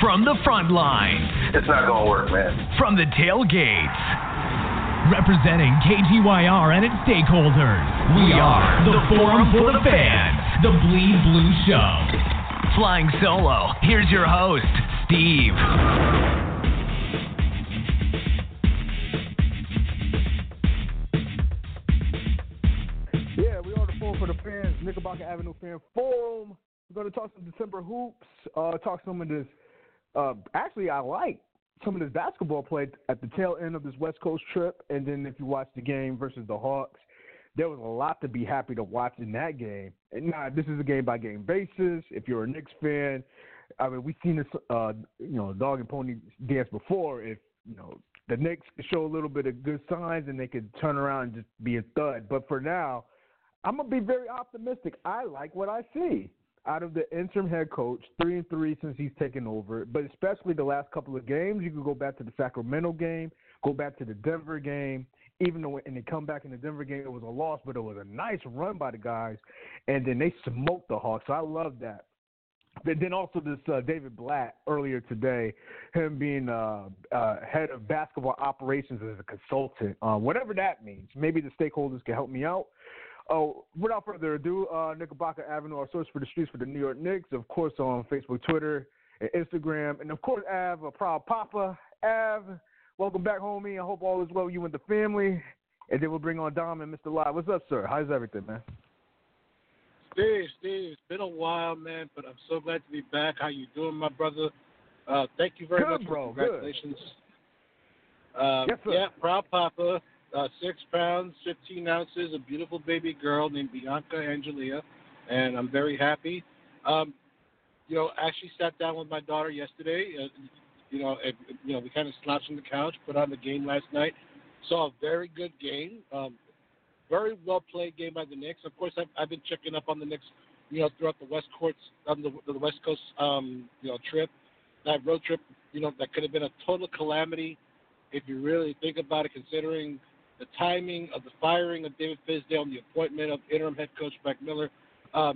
From the front lines. It's not going to work, man. From the tailgates. Representing KGYR and its stakeholders, we are the Forum for the Fans, the Bleed Blue Show. Flying solo, here's your host, Steve. Yeah, we are the Forum for the Fans, Knickerbocker Avenue Fan Forum. We're going to talk some December hoops, talk some of this. Actually, I like some of this basketball play at the tail end of this West Coast trip. And then if you watch the game versus the Hawks, there was a lot to be happy to watch in that game. And now this is a game-by-game basis. If you're a Knicks fan, I mean, we've seen this, dog and pony dance before. If, the Knicks could show a little bit of good signs and they could turn around and just be a thud. But for now, I'm going to be very optimistic. I like what I see out of the interim head coach, 3-3 since he's taken over, but especially the last couple of games. You can go back to the Sacramento game, go back to the Denver game, even though when they come back in the Denver game, it was a loss, but it was a nice run by the guys, and then they smoked the Hawks. So I love that. But then also this David Blatt earlier today, him being head of basketball operations as a consultant, whatever that means. Maybe the stakeholders can help me out. Oh, without further ado, Knickerbocker Avenue, our source for the streets for the New York Knicks, of course, on Facebook, Twitter, and Instagram. And, of course, Av, a proud papa. Av, welcome back, homie. I hope all is well with you and the family. And then we'll bring on Dom and Mr. Live. What's up, sir? How's everything, man? Steve, it's been a while, man, but I'm so glad to be back. How you doing, my brother? Thank you very much. Bro. Congratulations. Yes, sir. Yeah, proud papa. 6 pounds, 15 ounces, a beautiful baby girl named Bianca Angelia, and I'm very happy. I actually sat down with my daughter yesterday. We kind of slouched on the couch, put on the game last night. Saw a very good game, very well played game by the Knicks. Of course, I've been checking up on the Knicks, throughout the West Coast, the West Coast, trip, that road trip. That could have been a total calamity if you really think about it, considering the timing of the firing of David Fizdale and the appointment of interim head coach Mike Miller. I'm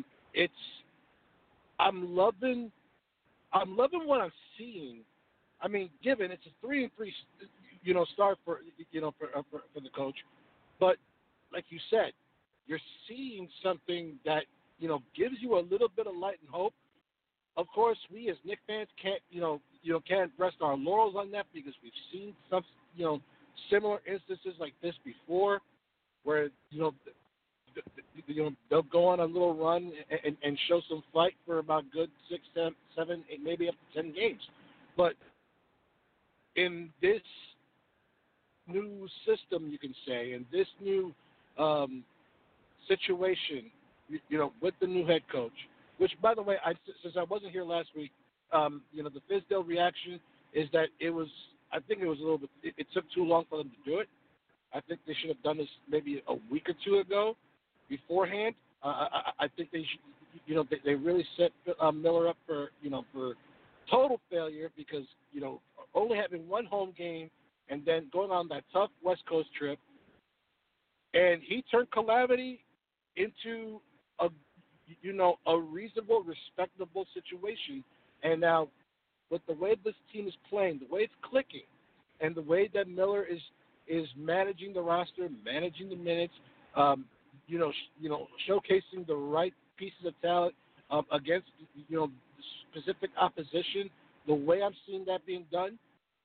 loving what I'm seeing. I mean, given it's a 3-3, start for the coach, but like you said, you're seeing something that gives you a little bit of light and hope. Of course, we as Knicks fans can't rest our laurels on that because we've seen some similar instances like this before, where they'll go on a little run and show some fight for about good 6, 7, 8, maybe up to 10 games. But in this new system, you can say, in this new situation, with the new head coach, which, by the way, since I wasn't here last week, the Fizdale reaction is that I think it was a little bit. It took too long for them to do it. I think they should have done this maybe a week or two ago, beforehand. I think they should. They really set Miller up for total failure because only having one home game and then going on that tough West Coast trip, and he turned calamity into a reasonable, respectable situation. And now, with the way this team is playing, the way it's clicking, and the way that Miller is managing the roster, managing the minutes, showcasing the right pieces of talent against specific opposition, the way I'm seeing that being done,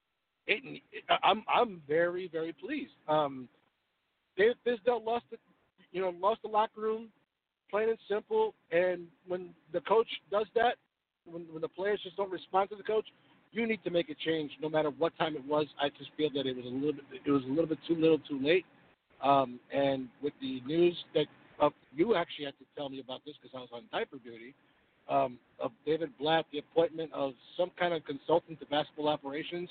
I'm very, very pleased. David Fizdale lost the locker room, plain and simple. And when the coach does that, when the players just don't respond to the coach, you need to make a change, no matter what time it was. I just feel that it was a little bit too little, too late. And with the news that you actually had to tell me about this because I was on diaper duty, of David Blatt, the appointment of some kind of consultant to basketball operations.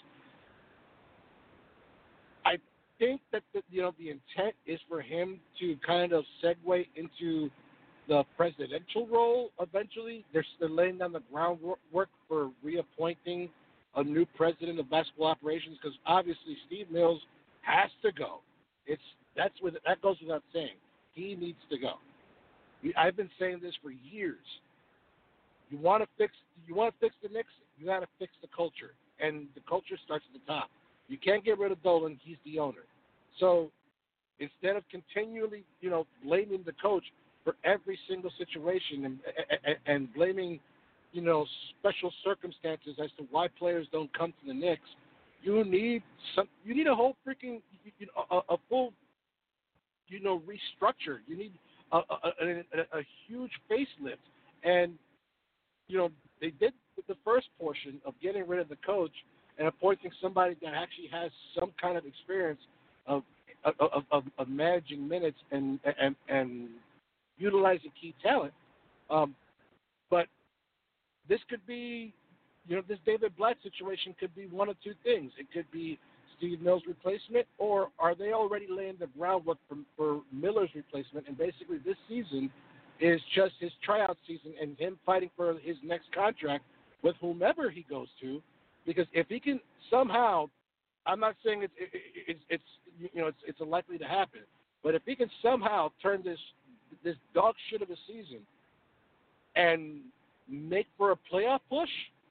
I think that the intent is for him to kind of segue into the presidential role eventually. They're laying down the groundwork for reappointing a new president of basketball operations because obviously Steve Mills has to go. That goes without saying. He needs to go. I've been saying this for years. You want to fix the Knicks. You got to fix the culture, and the culture starts at the top. You can't get rid of Dolan. He's the owner. So instead of continually, blaming the coach for every single situation and blaming, special circumstances as to why players don't come to the Knicks, you need a whole freaking, a full, restructure. You need a huge facelift. And, they did the first portion of getting rid of the coach and appointing somebody that actually has some kind of experience of managing minutes and utilizing key talent. But this could be, this David Blatt situation could be one of two things. It could be Steve Mills' replacement, or are they already laying the groundwork for Miller's replacement? And basically this season is just his tryout season and him fighting for his next contract with whomever he goes to. Because if he can somehow, I'm not saying it's unlikely to happen, but if he can somehow turn this dog shit of a season and make for a playoff push,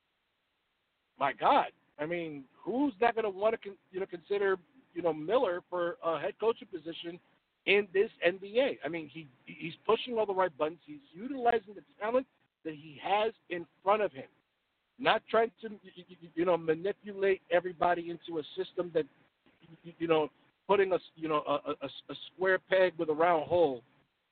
my God, I mean, who's not going to want to consider Miller for a head coaching position in this NBA? I mean, he's pushing all the right buttons. He's utilizing the talent that he has in front of him, not trying to manipulate everybody into a system that putting a square peg with a round hole.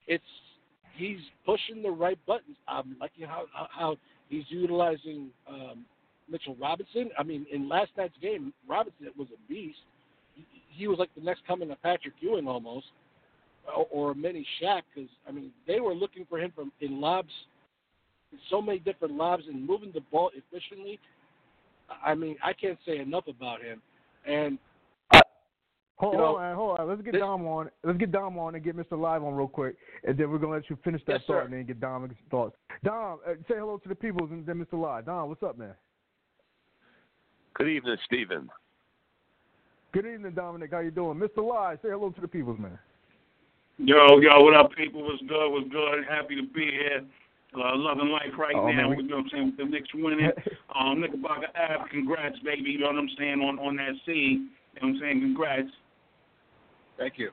He's pushing the right buttons. I'm liking how he's utilizing Mitchell Robinson. I mean, in last night's game, Robinson was a beast. He was like the next coming of Patrick Ewing almost, or a mini Shaq, because, I mean, they were looking for him in lobs, so many different lobs, and moving the ball efficiently. I mean, I can't say enough about him. And Hold on. Let's get Dom on. Let's get Dom on and get Mr. Live on real quick, and then we're gonna let you finish that thought and then get Dom's thoughts. Dom, say hello to the people, and then Mr. Live. Dom, what's up, man? Good evening, Stephen. Good evening, Dominic. How you doing, Mr. Live? Say hello to the people, man. Yo, what up, people? What's good? Happy to be here. Loving life right now. Man, you know what I'm saying? With the Knicks winning. Knickerbocker Ave, congrats, baby. You know what I'm saying? On that C. You know what I'm saying? Congrats. Thank you.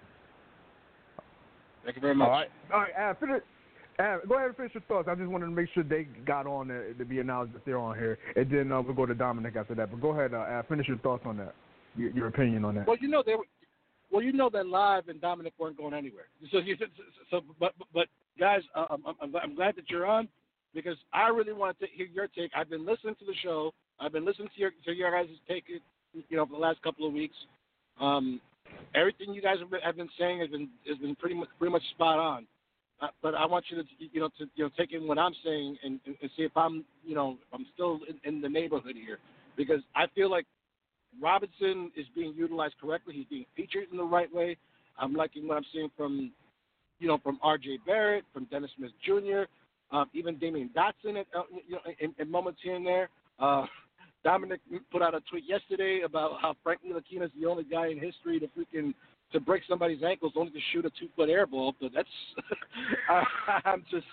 Thank you very much. All right. Go ahead and finish your thoughts. I just wanted to make sure they got on to be announced that they're on here, and then we'll go to Dominic after that. But go ahead, finish your thoughts on that. Your opinion on that. Well, that Live and Dominic weren't going anywhere. But guys, I'm glad that you're on, because I really wanted to hear your take. I've been listening to the show. I've been listening to your guys' take, for the last couple of weeks. Everything you guys have been saying has been pretty much spot on. But I want you to take in what I'm saying and see if I'm still in the neighborhood here, because I feel like Robinson is being utilized correctly. He's being featured in the right way. I'm liking what I'm seeing from R.J. Barrett, from Dennis Smith Jr., even Damian Dotson in moments here and there. Dominic put out a tweet yesterday about how Frank Ntilikina is the only guy in history to break somebody's ankles, only to shoot a 2-foot air ball. But that's I'm just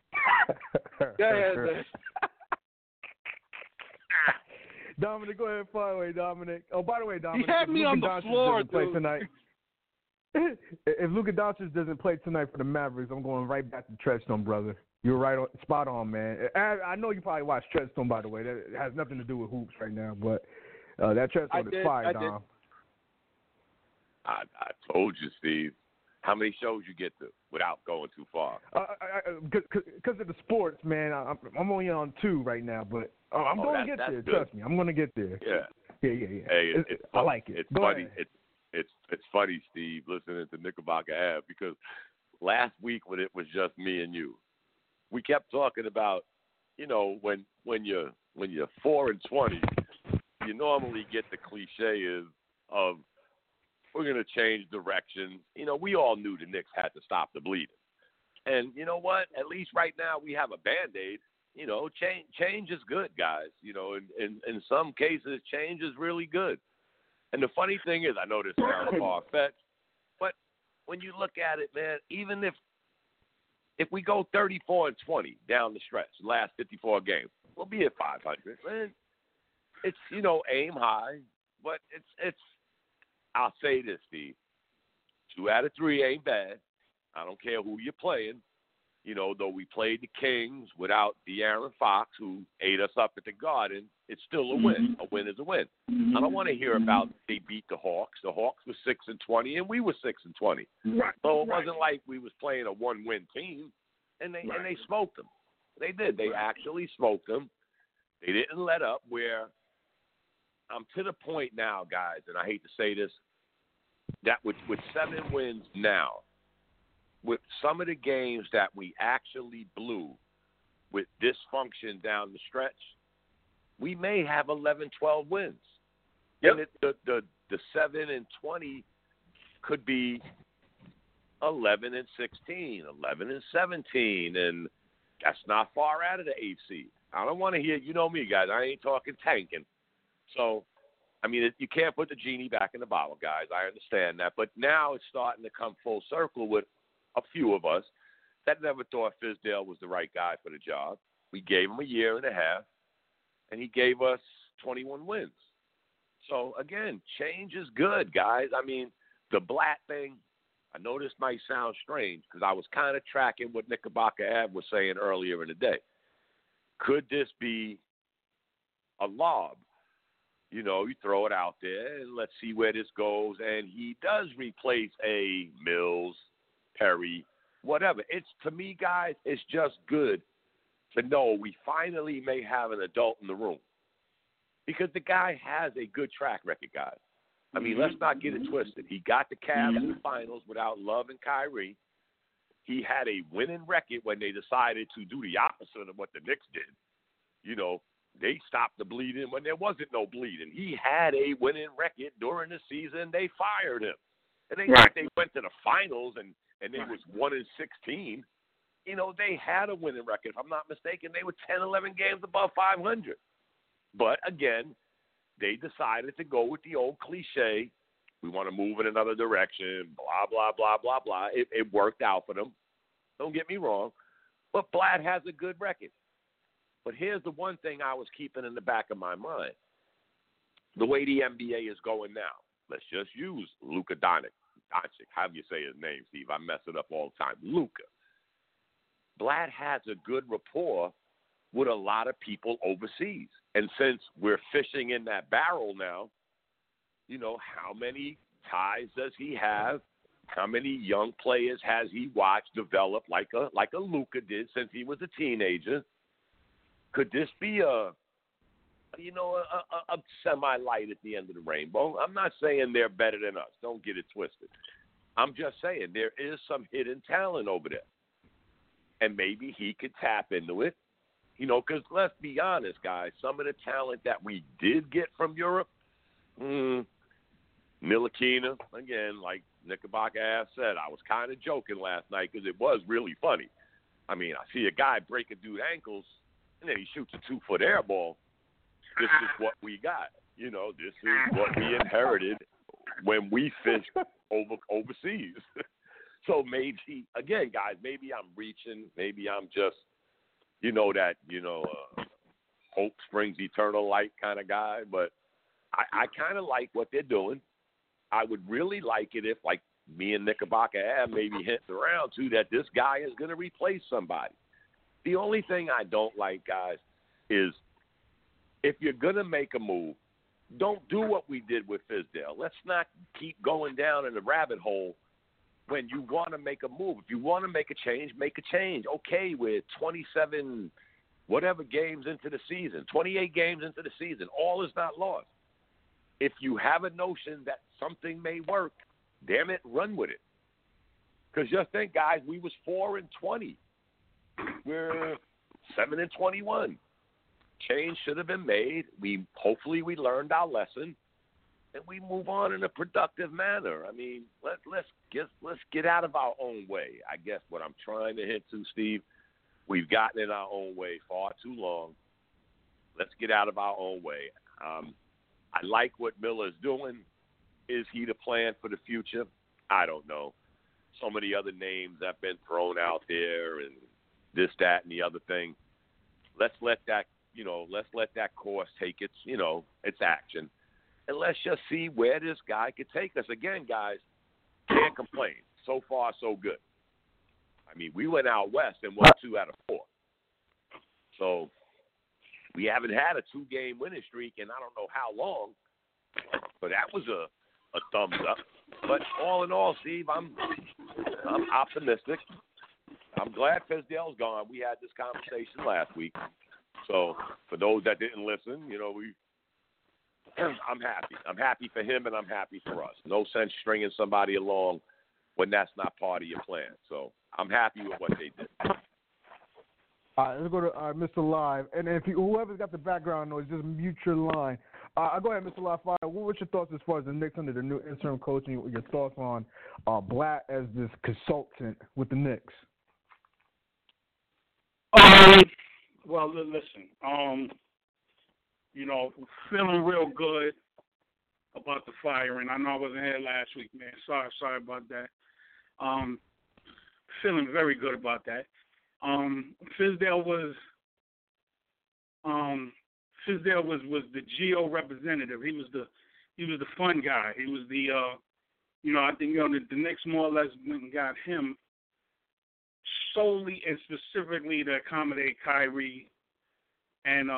go ahead, man. Dominic, go ahead and fire away, Dominic. Oh, by the way, Dominic, you had me on the floor, dude. Tonight, if Luka Doncic doesn't play tonight for the Mavericks, I'm going right back to Treadstone, brother. You're right on, spot on, man. I know you probably watched Treadstone, by the way. That has nothing to do with hoops right now, but that Treadstone is fire, Dom. I told you, Steve. How many shows you get to without going too far? Because of the sports, man. I'm only on 2 right now, but I'm going to get there. Good. Trust me, I'm going to get there. Yeah. Hey, I like it. It's Go funny. ahead. It's funny, Steve, listening to Knickerbocker Ave, because last week when it was just me and you, we kept talking about, when you're 4-20, you normally get the cliche of we're going to change directions. We all knew the Knicks had to stop the bleeding. And you know what? At least right now we have a Band-Aid. Change is good, guys. In some cases, change is really good. And the funny thing is, I know this sounds far-fetched, but when you look at it, man, even if if we go 34-20 down the stretch, last 54 games, we'll be at 500. And it's, aim high, but it's. I'll say this, Steve. 2 out of 3 ain't bad. I don't care who you're playing. Though we played the Kings without De'Aaron Fox, who ate us up at the Garden, it's still a win. A win is a win. I don't want to hear about they beat the Hawks. The Hawks were 6-20, and we were 6-20. Right. So it wasn't like we was playing a 1-win team, and they smoked them. They did. They actually smoked them. They didn't let up. Where I'm to the point now, guys, and I hate to say this, that with 7 wins now, with some of the games that we actually blew with dysfunction down the stretch, we may have 11, 12 wins. Yep. And the 7-20 could be 11-16, 11-17, and that's not far out of the 8th seed. I don't want to hear, you know me, guys, I ain't talking tanking. So, you can't put the genie back in the bottle, guys. I understand that. But now it's starting to come full circle with a few of us that never thought Fizdale was the right guy for the job. We gave him a year and a half, and he gave us 21 wins. So, again, change is good, guys. The Blatt thing, I know this might sound strange because I was kind of tracking what Knickerbocker Ave was saying earlier in the day. Could this be a lob? You throw it out there and let's see where this goes. And he does replace a Mills, Perry, whatever. It's, to me, guys, it's just good to know we finally may have an adult in the room. Because the guy has a good track record, guys. Let's not get it twisted. He got the Cavs in the finals without Love and Kyrie. He had a winning record when they decided to do the opposite of what the Knicks did. They stopped the bleeding when there wasn't no bleeding. He had a winning record during the season. They fired him. And they went to the finals and they was 1-16. They had a winning record. If I'm not mistaken, they were 10, 11 games above 500. But, again, they decided to go with the old cliche, we want to move in another direction, blah, blah, blah, blah, blah. It worked out for them. Don't get me wrong. But Blatt has a good record. But here's the one thing I was keeping in the back of my mind. The way the NBA is going now, let's just use Luka Doncic. How do you say his name, Steve? I mess it up all the time. Luka. Blatt has a good rapport with a lot of people overseas. And since we're fishing in that barrel now, how many ties does he have? How many young players has he watched develop like a Luka did since he was a teenager? Could this be a semi-light at the end of the rainbow? I'm not saying they're better than us. Don't get it twisted. I'm just saying there is some hidden talent over there. And maybe he could tap into it. Because let's be honest, guys, some of the talent that we did get from Europe, Ntilikina, again, like Knickerbocker Ave said, I was kind of joking last night because it was really funny. I see a guy break a dude's ankles, and then he shoots a 2-foot air ball. This is what we got. This is what we inherited when we fished overseas. So maybe, again, guys, maybe I'm reaching. Maybe I'm just, hope springs eternal light kind of guy. But I kind of like what they're doing. I would really like it if, like me and Knickerbocker Ave maybe hinting around, too, that this guy is going to replace somebody. The only thing I don't like, guys, is if you're going to make a move, don't do what we did with Fizdale. Let's not keep going down in the rabbit hole when you want to make a move. If you want to make a change, make a change. Okay, we're 27 whatever games into the season, 28 games into the season. All is not lost. If you have a notion that something may work, damn it, run with it. Because just think, guys, we was 4-20. We're 7-21. Change should have been made. Hopefully we learned our lesson, and we move on in a productive manner. Let's get out of our own way. I guess what I'm trying to hint to, Steve, we've gotten in our own way far too long. Let's get out of our own way. I like what Miller's doing. Is he the plan for the future? I don't know. so many other names have been thrown out there and this, that, and the other thing. Let's let that course take its action. And let's just see where this guy could take us. Again, guys, can't complain. So far, so good. I mean, we went out west and won 2 out of 4. So we haven't had a 2-game winning streak in I don't know how long. But that was a thumbs up. But all in all, Steve, I'm optimistic. I'm glad Fizdale's gone. We had this conversation last week. So for those that didn't listen, I'm happy. I'm happy for him and I'm happy for us. No sense stringing somebody along when that's not part of your plan. So I'm happy with what they did. All right, let's go to Mr. Live. And if whoever's got the background noise, just mute your line. Go ahead, Mr. Live. What's your thoughts as far as the Knicks under the new interim coach and your thoughts on Blatt as this consultant with the Knicks? Well, listen, feeling real good about the firing. I know I wasn't here last week, man. Sorry about that. Feeling very good about that. Fizdale was the GO representative. He was the fun guy. He was the I think the Knicks more or less went and got him solely and specifically to accommodate Kyrie and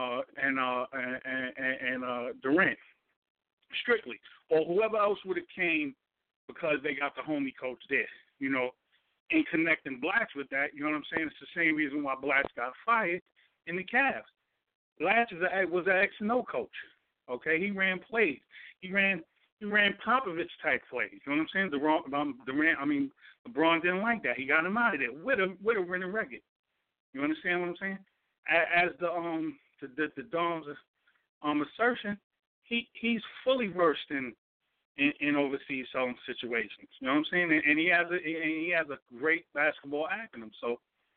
Durant, strictly, or whoever else would have came because they got the homie coach there, and connecting Blatch with that. You know what I'm saying? It's the same reason why Blatch got fired in the Cavs. Blatch was an X&O coach. Okay, he ran plays. He ran Popovich type plays. You know what I'm saying? LeBron didn't like that. He got him out of there with a winning record. You understand what I'm saying? As the Dom's assertion, he's versed in overseas situations. You know what I'm saying? And he has a great basketball acumen. So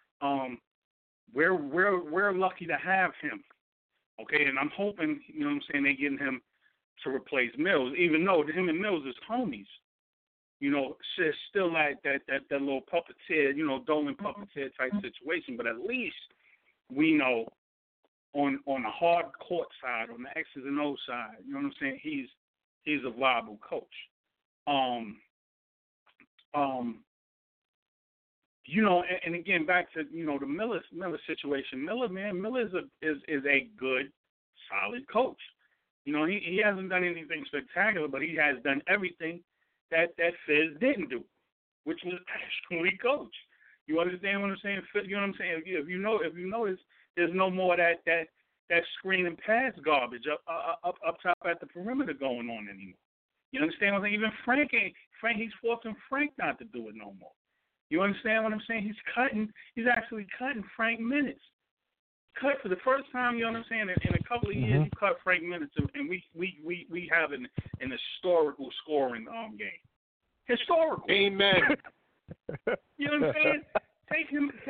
we're lucky to have him. Okay, and I'm hoping, you know what I'm saying, they're getting him to replace Mills, even though him and Mills is homies. It's still like that little puppeteer, Dolan puppeteer type situation. But at least we know on the hard court side, on the X's and O's side, you know what I'm saying, he's a viable coach. And again, back to the Miller situation. Miller is a good, solid coach. He hasn't done anything spectacular, but he has done everything that Fizz didn't do, which was actually coach. You understand what I'm saying? You know what I'm saying? If you notice, there's no more that screen and pass garbage up top at the perimeter going on anymore. You understand what I'm saying? Even Frank, he's forcing Frank not to do it no more. You understand what I'm saying? He's actually cutting Frank minutes. Cut for the first time, you know what I'm saying, in a couple of years, you cut Frank minutes, and we have an historical scoring game. Historical. Amen. You know what I'm saying? Take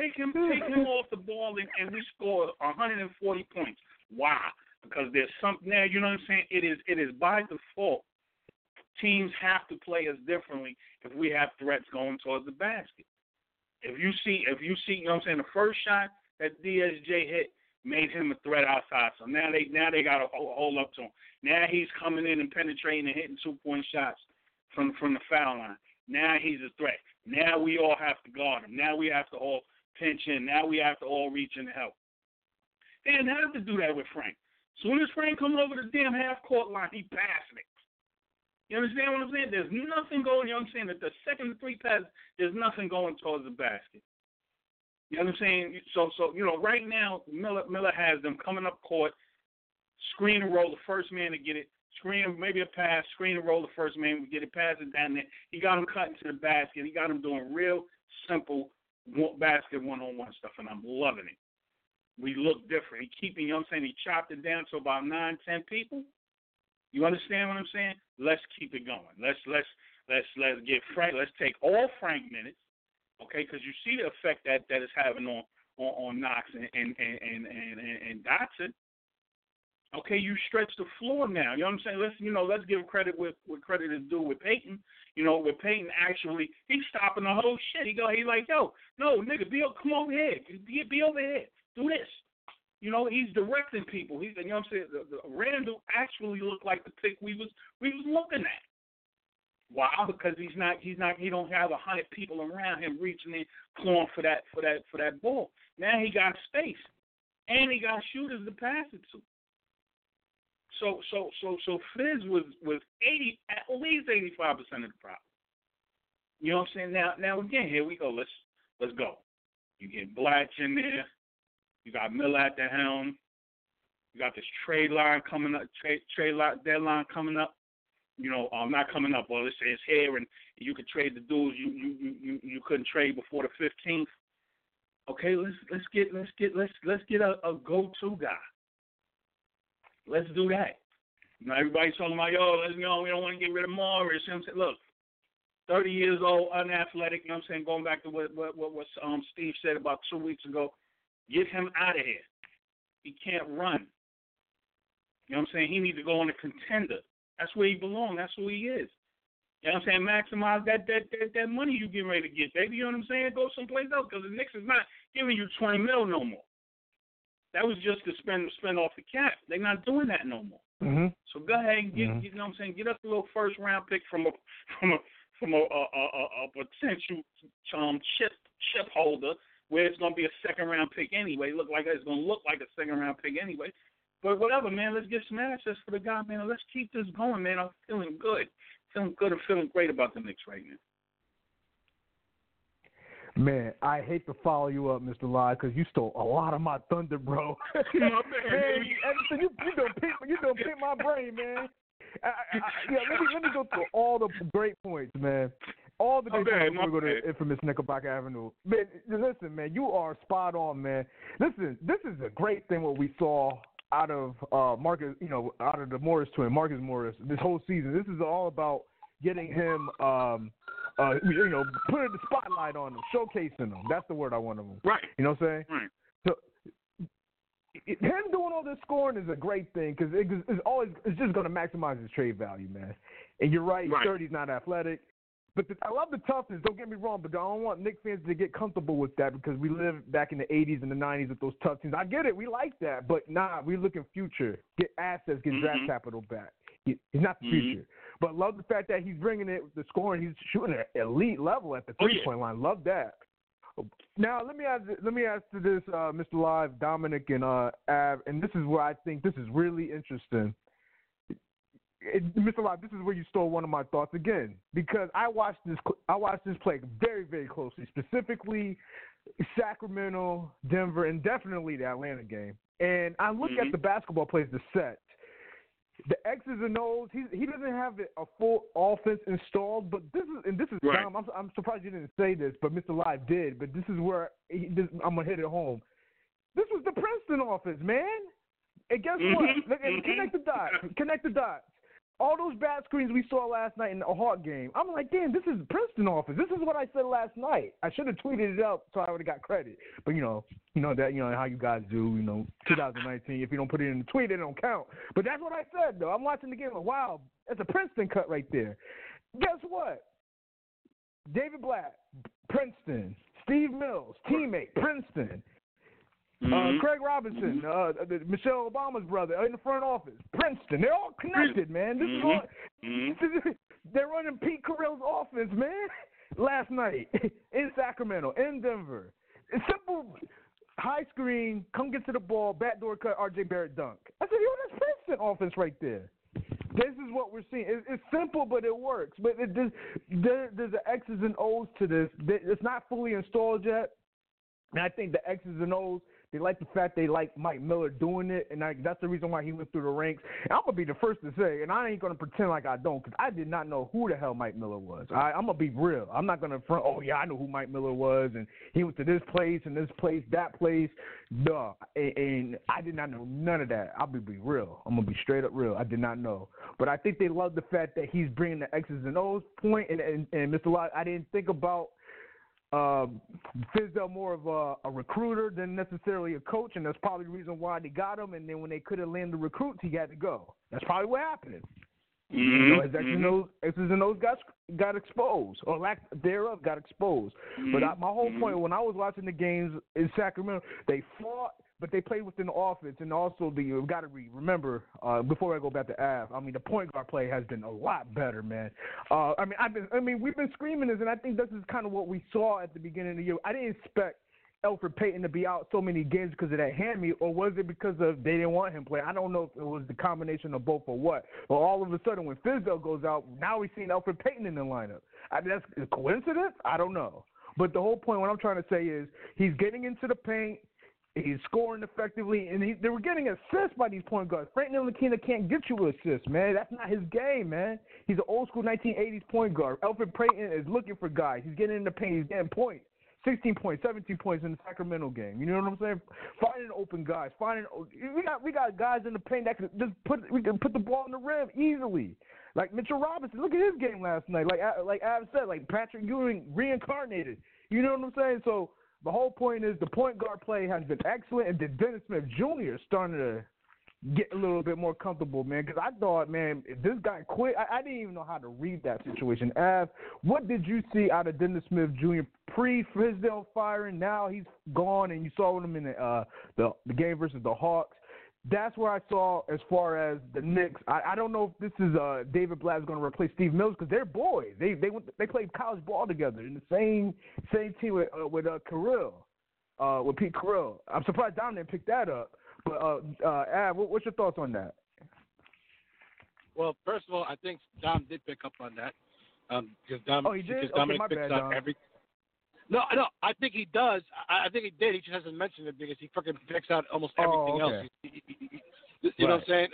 him off the ball, and we score 140 points. Why? Because there's something there. You know what I'm saying? It is by default. Teams have to play us differently if we have threats going towards the basket. If you see, you know what I'm saying, the first shot that DSJ hit made him a threat outside. So now they got to hold up to him. Now he's coming in and penetrating and hitting 2-point shots from the foul line. Now he's a threat. Now we all have to guard him. Now we have to all pinch in. Now we have to all reach in to help. They didn't have to do that with Frank. As soon as Frank comes over the damn half-court line, he passing it. You understand what I'm saying? There's nothing going, you know what I'm saying? At the second 3 pass, there's nothing going towards the basket. You know what I'm saying? So right now, Miller has them coming up court, screen and roll, the first man to get it, screen, maybe a pass, screen and roll, the first man to get it, pass it down there. He got them cutting to the basket. He got them doing real simple basket one-on-one stuff, and I'm loving it. We look different. He keeping, you know what I'm saying? He chopped it down to about 9-10 people. You understand what I'm saying? Let's keep it going. Let's get Frank. Let's take all Frank minutes, okay? Because you see the effect that is having on Knox and Dotson. Okay, you stretch the floor now. You know what I'm saying? Let's give credit what credit is due with Peyton. With Peyton actually, he's stopping the whole shit. He like, yo, no, nigga, come over here. Be over here. Do this. He's directing people. You know what I'm saying? Randall actually looked like the pick we was looking at. Why? Because he don't have 100 people around him reaching in, clawing for that ball. Now he got space, and he got shooters to pass it to. So Fizz was at least 85% of the problem. You know what I'm saying? Now again, here we go. Let's go. You get Blatch in there. You got Miller at the helm. You got this trade line coming up. Trade deadline coming up. Not coming up. Well, it's here, and you could trade the dudes you couldn't trade before the 15th. Okay, let's get a go-to guy. Let's do that. Everybody's talking about, we don't want to get rid of Morris. You know what I'm saying? Look, 30 years old, unathletic, you know what I'm saying, going back to what Steve said about 2 weeks ago, get him out of here. He can't run. You know what I'm saying? He needs to go on a contender. That's where he belongs. That's who he is. You know what I'm saying? Maximize that money you getting ready to get, baby. You know what I'm saying? Go someplace else because the Knicks is not giving you $20 million no more. That was just to spend off the cap. They're not doing that no more. Mm-hmm. So go ahead and get, you know what I'm saying, get us a little first round pick from a potential chip holder where it's gonna be a second round pick anyway. It's gonna look like a second round pick anyway. But whatever, man. Let's get some assets for the guy, man. Let's keep this going, man. I'm feeling good. I'm feeling great about the Knicks right now. Man, I hate to follow you up, Mr. Live, because you stole a lot of my thunder, bro. My bad, man, you don't pick my brain, man. Let me go through all the great points, man. All the great points before we go to infamous Knickerbocker Avenue. Man, listen, man, you are spot on, man. Listen, this is a great thing what we saw out of Marcus, out of the Morris twin, Marcus Morris, this whole season. This is all about getting him putting the spotlight on him, showcasing him. That's the word I want him. Right. You know what I'm saying? Right. So him doing all this scoring is a great thing because it's just going to maximize his trade value, man. And you're right. He's 30, he's not athletic. But I love the toughness. Don't get me wrong, but I don't want Knicks fans to get comfortable with that because we lived back in the 80s and the 90s with those tough teams. I get it. We like that. But we're looking future. Get assets, get draft capital back. He's not the future. But love the fact that he's bringing it, the scoring. He's shooting at elite level at the three-point line. Love that. Now, let me ask to this, Mr. Live, Dominic, and Av, and this is where I think this is really interesting. Mr. Live, this is where you stole one of my thoughts again because I watched this play very, very closely, specifically Sacramento, Denver, and definitely the Atlanta game. And I look at the basketball plays, the set. The X's and O's, he doesn't have a full offense installed, but this is right. Dom, I'm surprised you didn't say this, but Mr. Live did. But this is where I'm gonna hit it home. This was the Princeton offense, man. And guess what? Connect the dots. All those bad screens we saw last night in the Hawk game, I'm like, damn, this is Princeton offense. This is what I said last night. I should have tweeted it out so I would have got credit. But you know how you guys do. 2019. If you don't put it in the tweet, it don't count. But that's what I said though. I'm watching the game like, wow, that's a Princeton cut right there. Guess what? David Blatt, Princeton. Steve Mills, teammate, Princeton. Craig Robinson, Michelle Obama's brother, in the front office. Princeton. They're all connected, man. This is all. They're running Pete Carrill's offense, man. Last night in Sacramento, in Denver. It's simple. High screen, come get to the ball, backdoor cut, R.J. Barrett dunk. I said, that's Princeton offense right there. This is what we're seeing. It's simple, but it works. But there's the X's and O's to this. It's not fully installed yet. And I think the X's and O's, they like the fact they like Mike Miller doing it, and that's the reason why he went through the ranks. And I'm going to be the first to say, and I ain't going to pretend like I don't, because I did not know who the hell Mike Miller was. I'm going to be real. I'm not going to front, I know who Mike Miller was, and he went to this place and this place, that place. Duh. And I did not know none of that. I'll be real. I'm going to be straight up real. I did not know. But I think they love the fact that he's bringing the X's and O's point, and Mr. Lott, I didn't think about Fizdale more of a recruiter than necessarily a coach, and that's probably the reason why they got him. And then when they couldn't land the recruits, he had to go. That's probably what happened. His X's and O's got exposed, or lack thereof got exposed. But my whole point, when I was watching the games in Sacramento, they fought, but they played within the offense, and also you got to remember before I go back to Av. I mean, the point guard play has been a lot better, man. We've been screaming this, and I think this is kind of what we saw at the beginning of the year. I didn't expect Elfrid Payton to be out so many games because of that hammy, or was it because of they didn't want him playing? I don't know if it was the combination of both or what. But all of a sudden, when Fizdale goes out, now we've seen Elfrid Payton in the lineup. That's a coincidence? I don't know. But the whole point, what I'm trying to say is he's getting into the paint, he's scoring effectively, and they were getting assists by these point guards. Frank Ntilikina can't get you assists, man. That's not his game, man. He's an old school 1980s point guard. Elfrid Payton is looking for guys. He's getting in the paint. He's getting points. 16 points, 17 points in the Sacramento game. You know what I'm saying? Finding open guys. We got guys in the paint that we can put the ball in the rim easily. Like Mitchell Robinson. Look at his game last night. Like Adam said, like Patrick Ewing reincarnated. You know what I'm saying? So the whole point is the point guard play has been excellent, and then Dennis Smith Jr. is starting to get a little bit more comfortable, man, because I thought, man, if this guy quit, I didn't even know how to read that situation. Av, what did you see out of Dennis Smith Jr. pre-Fizdale firing? Now he's gone, and you saw him in the game versus the Hawks. That's where I saw as far as the Knicks. I don't know if this is David Blatt's going to replace Steve Mills because they're boys. They played college ball together in the same team with Carrill, with Pete Carrill. I'm surprised Dom didn't pick that up. But, Av, what's your thoughts on that? Well, first of all, I think Dom did pick up on that. Because Dominic picks up everything. No, I think he does. I think he did. He just hasn't mentioned it because he fucking picks out almost everything else. You know what I'm saying?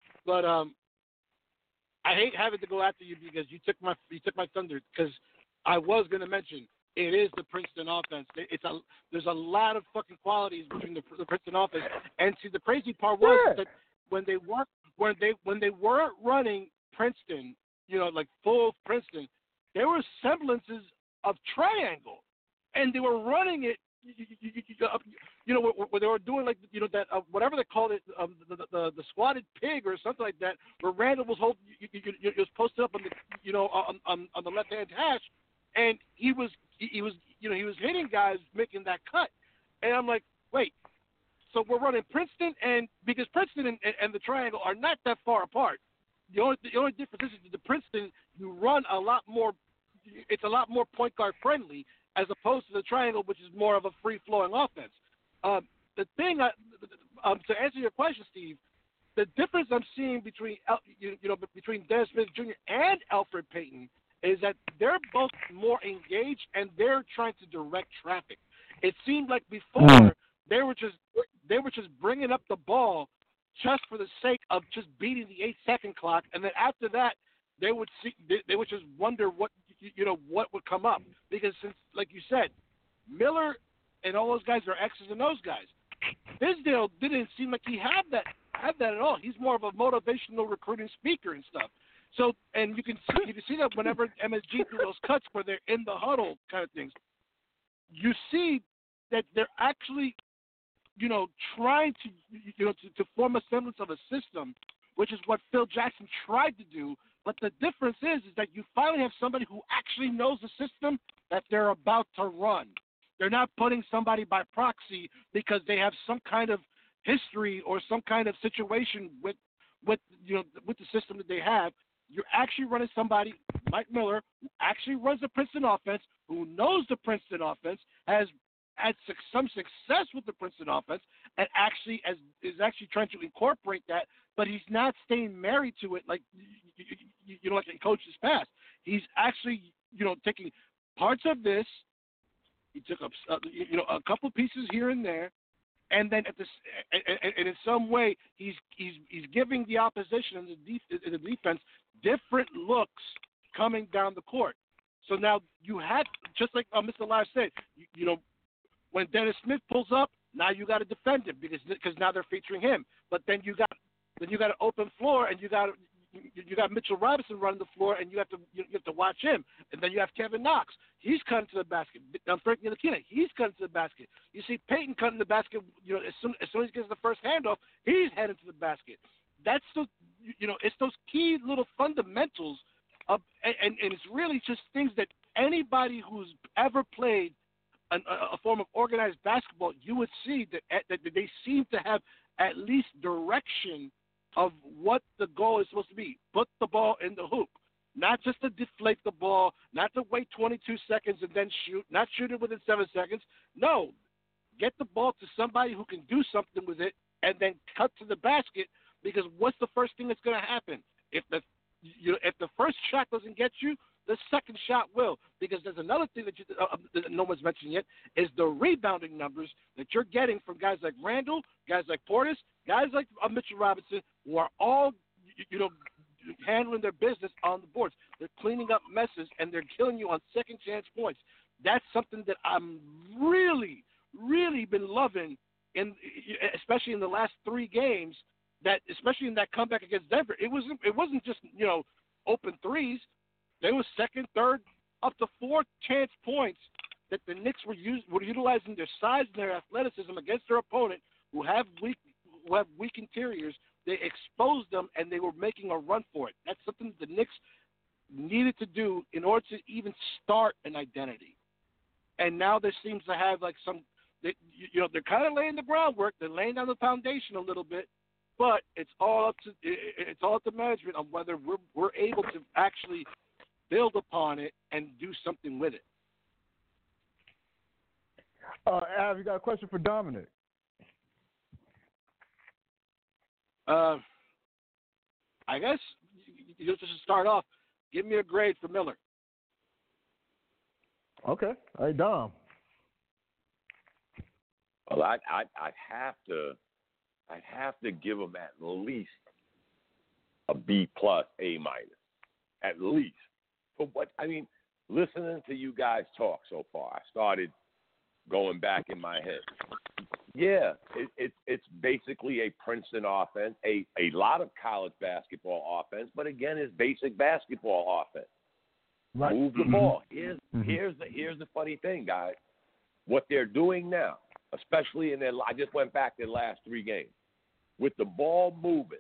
I hate having to go after you because you took my thunder. Because I was going to mention it is the Princeton offense. There's a lot of fucking qualities between the Princeton offense. And see, the crazy part was that when they weren't running Princeton, like full Princeton, there were semblances of triangle, and they were running it. Where they were doing that whatever they called it, the squatted pig or something like that, where Randall was was posted up on the left hand hash, and he was hitting guys making that cut, and I'm like, wait, so we're running Princeton, and because Princeton and the triangle are not that far apart, the only difference is the Princeton you run a lot more. It's a lot more point guard friendly as opposed to the triangle, which is more of a free flowing offense. The thing, to answer your question, Steve, the difference I'm seeing between Dennis Smith Jr. and Elfrid Payton is that they're both more engaged and they're trying to direct traffic. It seemed like before they were just bringing up the ball just for the sake of just beating the 8-second clock, and then after that they would just wonder what would come up, because since, like you said, Miller and all those guys are X's and O's guys. Fizdale didn't seem like he had that at all. He's more of a motivational recruiting speaker and stuff. So, and you can see that whenever MSG do those cuts where they're in the huddle kind of things, you see that they're actually, trying to form a semblance of a system, which is what Phil Jackson tried to do. But the difference is that you finally have somebody who actually knows the system that they're about to run. They're not putting somebody by proxy because they have some kind of history or some kind of situation with the system that they have. You're actually running somebody, Mike Miller, who actually runs the Princeton offense, who knows the Princeton offense, has had some success with the Princeton offense, and is actually trying to incorporate that, but he's not staying married to it like like in coaches past. He's actually taking parts of this. He took up a couple pieces here and there, and then and in some way he's giving the opposition and the defense different looks coming down the court. So now you had, just like Mr. Live said, when Dennis Smith pulls up, now you got to defend him because now they're featuring him. But then you got an open floor, and you got you got Mitchell Robinson running the floor, and you have to watch him. And then you have Kevin Knox. He's cutting to the basket. Frank Ntilikina, he's cutting to the basket. You see Peyton cutting the basket. As soon as he gets the first handoff, he's heading to the basket. That's it's those key little fundamentals of, and it's really just things that anybody who's ever played a form of organized basketball, you would see that they seem to have at least direction of what the goal is supposed to be. Put the ball in the hoop. Not just to deflate the ball, not to wait 22 seconds and then shoot, not shoot it within 7 seconds. No, get the ball to somebody who can do something with it and then cut to the basket, because what's the first thing that's going to happen? If the first shot doesn't get you, the second shot will, because there's another thing that no one's mentioned yet, is the rebounding numbers that you're getting from guys like Randall, guys like Portis, guys like Mitchell Robinson, who are all, handling their business on the boards. They're cleaning up messes, and they're killing you on second chance points. That's something that I'm really, really been loving, especially in the last 3 games. That especially in that comeback against Denver, it wasn't just open threes. There was second, third, up to 4 chance points that the Knicks were utilizing their size and their athleticism against their opponent who have weak interiors. They exposed them, and they were making a run for it. That's something the Knicks needed to do in order to even start an identity. And now there seems to have they're kind of laying the groundwork. They're laying down the foundation a little bit, but it's all up to management on whether we're able to actually build upon it and do something with it. Av, you got a question for Dominic? I guess you just start off. Give me a grade for Miller. Okay. All right, Dom. Well, I'd have to give him at least a B+, A-, at least. But listening to you guys talk so far, I started going back in my head. Yeah, it's basically a Princeton offense, a lot of college basketball offense, but again, it's basic basketball offense. Right. Move the ball. Here's the funny thing, guys. What they're doing now, especially I just went back to the last 3 games. With the ball moving,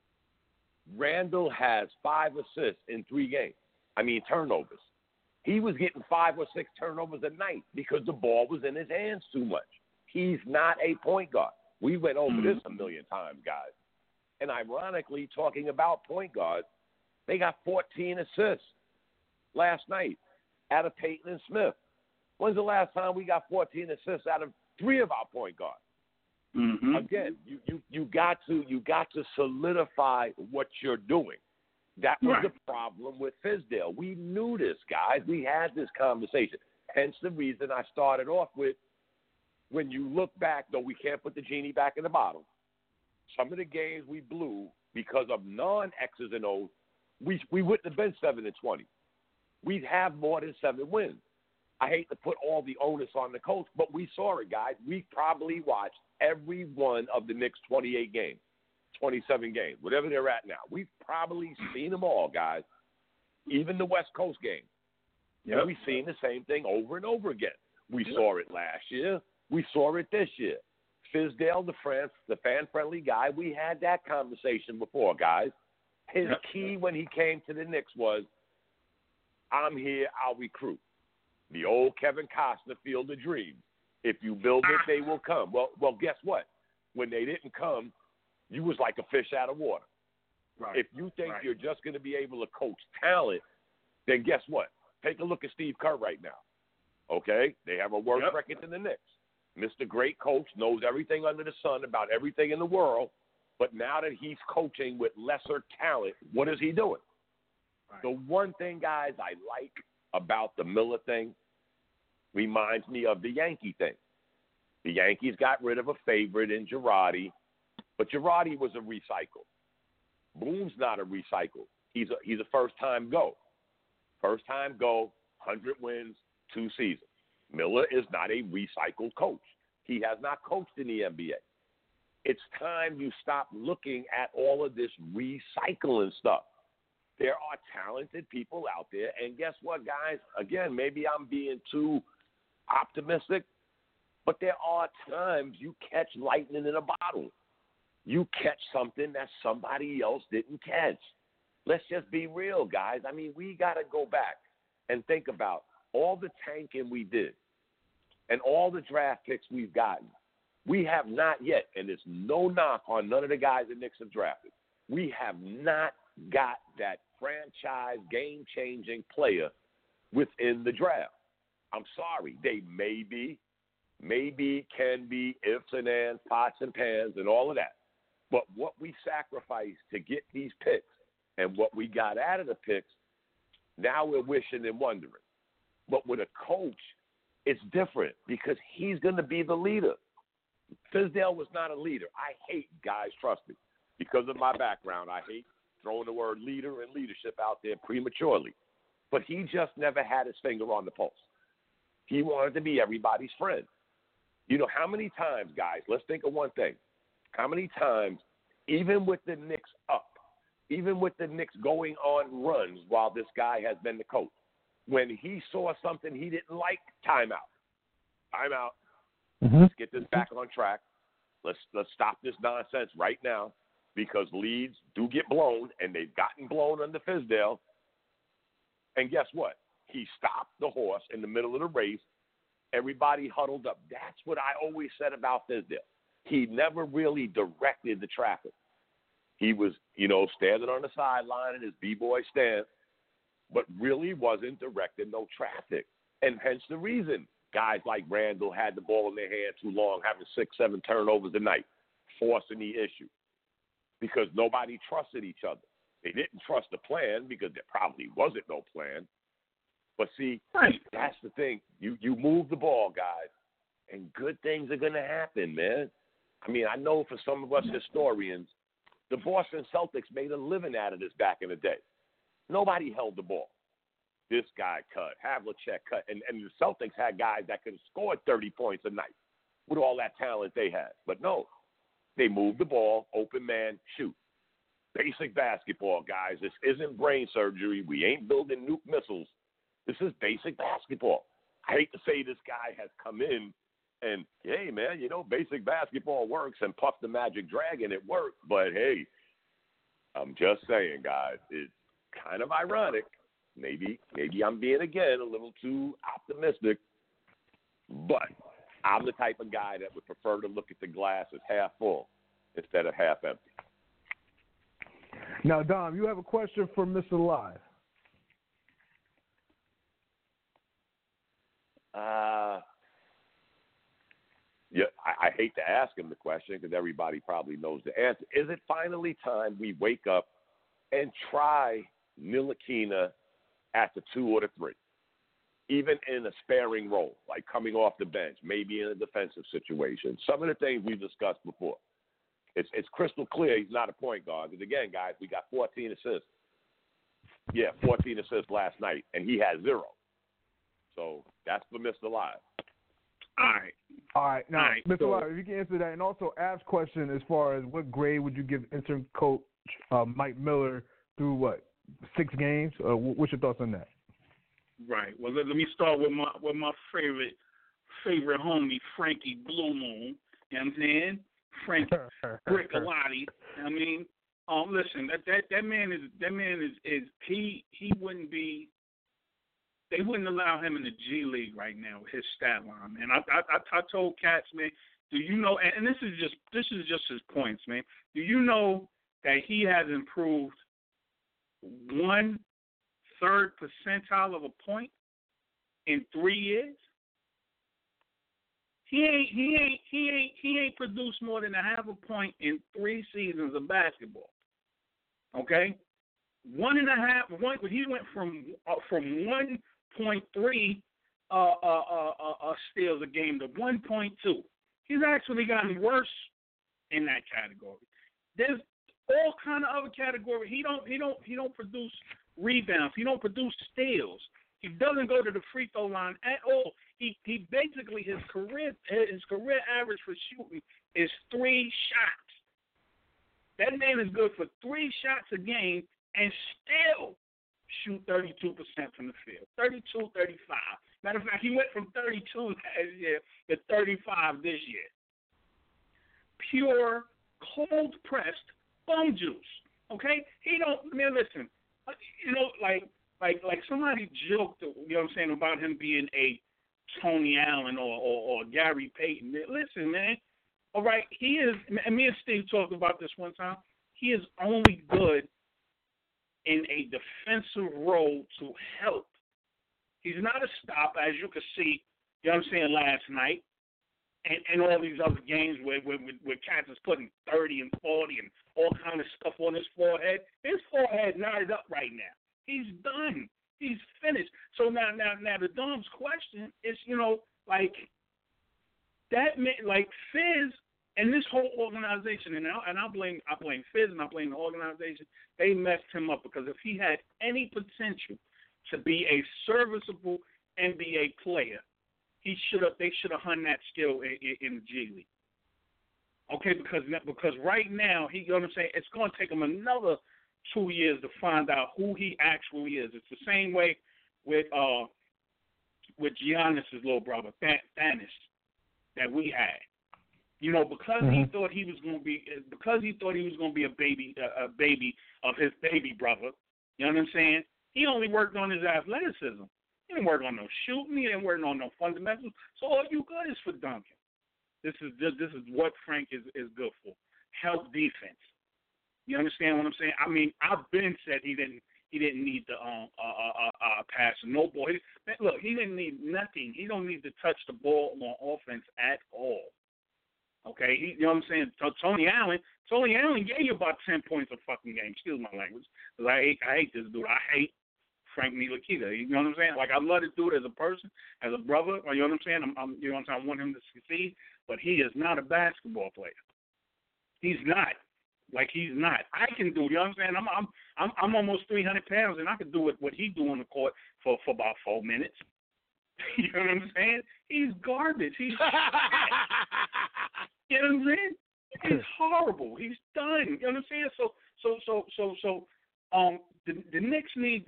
Randall has 5 assists in 3 games. Turnovers. He was getting 5 or 6 turnovers a night because the ball was in his hands too much. He's not a point guard. We went over this a million times, guys. And ironically, talking about point guards, they got 14 assists last night out of Peyton and Smith. When's the last time we got 14 assists out of 3 of our point guards? Mm-hmm. Again, you got to solidify what you're doing. That was the problem with Fizdale. We knew this, guys. We had this conversation. Hence the reason I started off with, when you look back, though we can't put the genie back in the bottle, some of the games we blew because of non-X's and O's, we wouldn't have been 7-20. We'd have more than 7 wins. I hate to put all the onus on the coach, but we saw it, guys. We probably watched every one of the Knicks' 28 games, 27 games, whatever they're at now. We've probably seen them all, guys, even the West Coast game. Yep. And we've seen the same thing over and over again. We saw it last year. We saw it this year. Fizdale, the fan-friendly guy, we had that conversation before, guys. His key when he came to the Knicks was, I'm here, I'll recruit. The old Kevin Costner Field of Dreams. If you build it, they will come. Well, guess what? When they didn't come, you was like a fish out of water. Right. If you think you're just going to be able to coach talent, then guess what? Take a look at Steve Kerr right now. Okay? They have a worse record than the Knicks. Mr. Great Coach knows everything under the sun about everything in the world, but now that he's coaching with lesser talent, what is he doing? Right. The one thing, guys, I like about the Miller thing reminds me of the Yankee thing. The Yankees got rid of a favorite in Girardi, but Girardi was a recycle. Boone's not a recycle. He's a first-time go. First-time go, 100 wins, 2 seasons. Miller is not a recycled coach. He has not coached in the NBA. It's time you stop looking at all of this recycling stuff. There are talented people out there, and guess what, guys? Again, maybe I'm being too optimistic, but there are times you catch lightning in a bottle. You catch something that somebody else didn't catch. Let's just be real, guys. I mean, we got to go back and think about all the tanking we did and all the draft picks we've gotten. We have not yet, and it's no knock on none of the guys the Knicks have drafted, we have not got that franchise game-changing player within the draft. I'm sorry. They maybe, can be ifs and ands, pots and pans, and all of that. But what we sacrificed to get these picks and what we got out of the picks, now we're wishing and wondering. But with a coach, it's different because he's going to be the leader. Fizdale was not a leader. I hate, guys, trust me, because of my background, I hate throwing the word leader and leadership out there prematurely. But he just never had his finger on the pulse. He wanted to be everybody's friend. You know, how many times, guys, let's think of one thing. How many times, even with the Knicks up, even with the Knicks going on runs while this guy has been the coach, when he saw something he didn't like, timeout. Let's get this back on track. Let's stop this nonsense right now because leads do get blown, and they've gotten blown under Fizdale. And guess what? He stopped the horse in the middle of the race. Everybody huddled up. That's what I always said about Fizdale. He never really directed the traffic. He was, standing on the sideline in his B-boy stance, but really wasn't directing no traffic. And hence the reason guys like Randall had the ball in their hand too long, having 6-7 turnovers a night, forcing the issue. Because nobody trusted each other. They didn't trust the plan because there probably wasn't no plan. But see, that's the thing. You move the ball, guys, and good things are going to happen, man. I mean, I know for some of us historians, the Boston Celtics made a living out of this back in the day. Nobody held the ball. This guy cut, Havlicek cut, and the Celtics had guys that could have scored 30 points a night with all that talent they had. But no, they moved the ball, open man, shoot. Basic basketball, guys. This isn't brain surgery. We ain't building nuke missiles. This is basic basketball. I hate to say this guy has come in and, hey, man, basic basketball works and Puff the Magic Dragon, it worked. But, hey, I'm just saying, guys, it's kind of ironic. Maybe I'm being, again, a little too optimistic. But I'm the type of guy that would prefer to look at the glass as half full instead of half empty. Now, Dom, you have a question for Mr. Live. Yeah, I hate to ask him the question because everybody probably knows the answer. Is it finally time we wake up and try Ntilikina at the 2 or the 3, even in a sparing role, like coming off the bench, maybe in a defensive situation? Some of the things we've discussed before. It's crystal clear he's not a point guard. Because, again, guys, we got 14 assists. Yeah, 14 assists last night, and he had 0. So that's for Mr. Live. All right. Now, Mr. Live, if you can answer that. And also, Av's question as far as what grade would you give interim coach Mike Miller through, 6 games? What's your thoughts on that? Right. Well, let me start with my favorite homie, Frankie Blue Moon. You know what I'm saying? Frank Brickalotti. I mean, listen, that man is he wouldn't be. They wouldn't allow him in the G League right now with his stat line, man. I told Cats, man, do you know? And this is just his points, man. Do you know that he has improved 1/3 percentile of a point in 3 years? He ain't produced more than 0.5 point in 3 seasons of basketball. Okay, 1.5. He went from 1.3 steals a game to 1.2. He's actually gotten worse in that category. There's all kind of other categories. He don't produce rebounds. He don't produce steals. He doesn't go to the free throw line at all. He basically his career average for shooting is 3 shots. That man is good for 3 shots a game and still shoot 32% from the field. 32, 35. Matter of fact, he went from 32 last year to 35 this year. Pure, cold-pressed bum juice. Okay? He don't, man, listen, like somebody joked, you know what I'm saying, about him being a Tony Allen or Gary Payton. Listen, man, all right, he is, and me and Steve talked about this one time, he is only good in a defensive role to help. He's not a stop, as you could see, you know what I'm saying, last night, and all these other games where cats is putting 30 and 40 and all kind of stuff on his forehead. His forehead knotted up right now. He's done. He's finished. So now the Dom's question is, like that, like Fizz and this whole organization, and I blame Fizz and I blame the organization. They messed him up because if he had any potential to be a serviceable NBA player, they should have hung that skill in the G League. Okay, because right now you know what I'm saying, it's going to take him another 2 years to find out who he actually is. It's the same way with Giannis' little brother, Thanos, that we had. Because he thought he was going to be a baby of his baby brother. You know what I'm saying? He only worked on his athleticism. He didn't work on no shooting. He didn't work on no fundamentals. So all you good is for dunking. This is what Frank is good for. Help defense. You understand what I'm saying? I mean, I've been said he didn't need to pass no ball. Look, he didn't need nothing. He don't need to touch the ball on offense at all. Okay, you know what I'm saying? Tony Allen gave you about 10 points a fucking game. Excuse my language, because I hate this dude. I hate Frank Ntilikina. You know what I'm saying? Like, I love this dude as a person, as a brother. You know what I'm saying? You know what I'm saying? I want him to succeed, but he is not a basketball player. He's not. Like, he's not. I can do. You know what I'm saying? I'm almost 300 pounds, and I can do what he do on the court for about 4 minutes. You know what I'm saying? He's garbage. He's you know what I'm saying? He's horrible. He's done. You know what I'm saying? So the Knicks need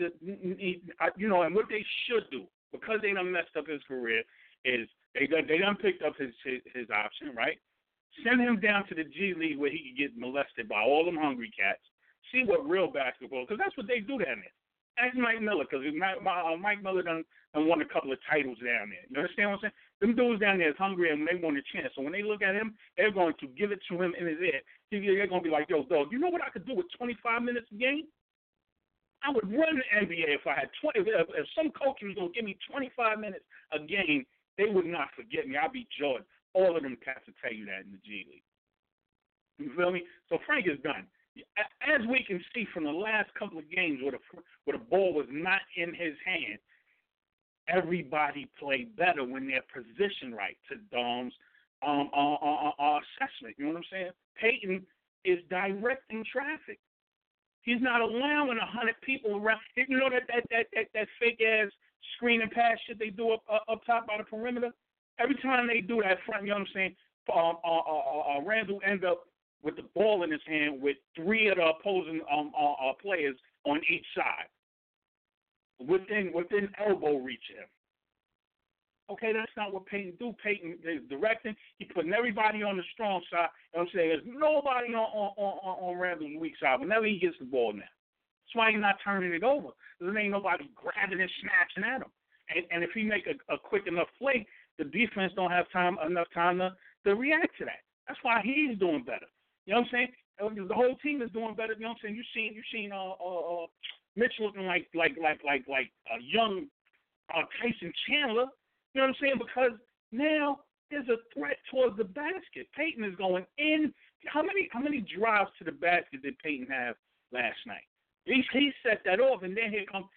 and what they should do, because they done messed up his career, is they done picked up his option, right? Send him down to the G League where he could get molested by all them hungry cats. See what real basketball, because that's what they do down there. Ask Mike Miller, because Mike Miller done won a couple of titles down there. You understand what I'm saying? Them dudes down there is hungry and they want a chance. So when they look at him, they're going to give it to him in his ear. They're going to be like, yo, dog, you know what I could do with 25 minutes a game? I would run the NBA if I had 20. If some coach was going to give me 25 minutes a game, they would not forget me. I'd be Jordan. All of them cats will tell you that in the G League. You feel me? So Frank is done. As we can see from the last couple of games where the ball was not in his hand, everybody played better when they're positioned right to Dom's assessment. You know what I'm saying? Payton is directing traffic. He's not allowing 100 people around. You know that fake ass screen and pass shit they do up top by the perimeter? Every time they do that front, you know what I'm saying? Randall ends up with the ball in his hand with 3 of the opposing players on each side, within elbow reach of him. Okay, that's not what Payton do. Payton is directing. He's putting everybody on the strong side. You know what I'm saying? There's nobody on Randall's weak side whenever he gets the ball now. That's why he's not turning it over. There ain't nobody grabbing and snatching at him. And if he make a quick enough play, the defense don't have enough time to react to that. That's why he's doing better. You know what I'm saying? The whole team is doing better. You know what I'm saying? You seen Mitch looking like a young Tyson Chandler. You know what I'm saying? Because now there's a threat towards the basket. Payton is going in. How many drives to the basket did Payton have last night? He set that off, and then here come